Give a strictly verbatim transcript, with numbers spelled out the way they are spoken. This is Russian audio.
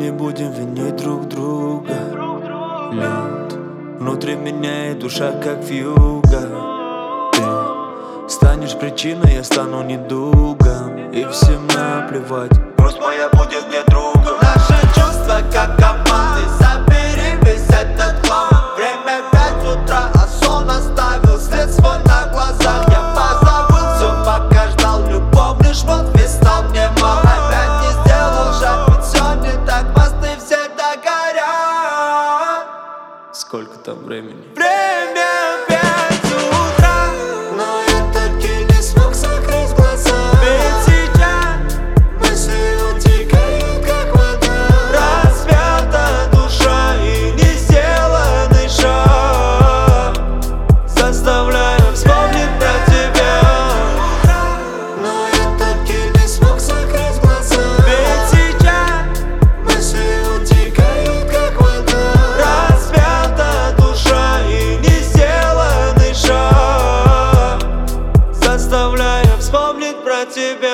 не будем винить друг друга. Лед внутри меня и душа как вьюга. Ты станешь причиной, я стану недугом, и всем наплевать, грусть моя будет мне другом. Наши чувства как команды, забери весь этот хлам. Время пять утра, а сон оставил след свой на глазах. Я позабыл все, пока ждал любовный шмот, весь стал мне мал. Опять не сделал шаг, ведь все не так, мосты всегда горят. Сколько там времени? Время пять утра, но я таки не смог закрыть глаза. Ведь сейчас мысли утекают как вода. Разбита душа и не сделанный шаг заставляю вспомнить про тебя. Но я таки не смог закрыть глаза. Ведь сейчас мысли утекают как вода. Разбита душа и не сделанный шаг заставляю вспомнить про тебя.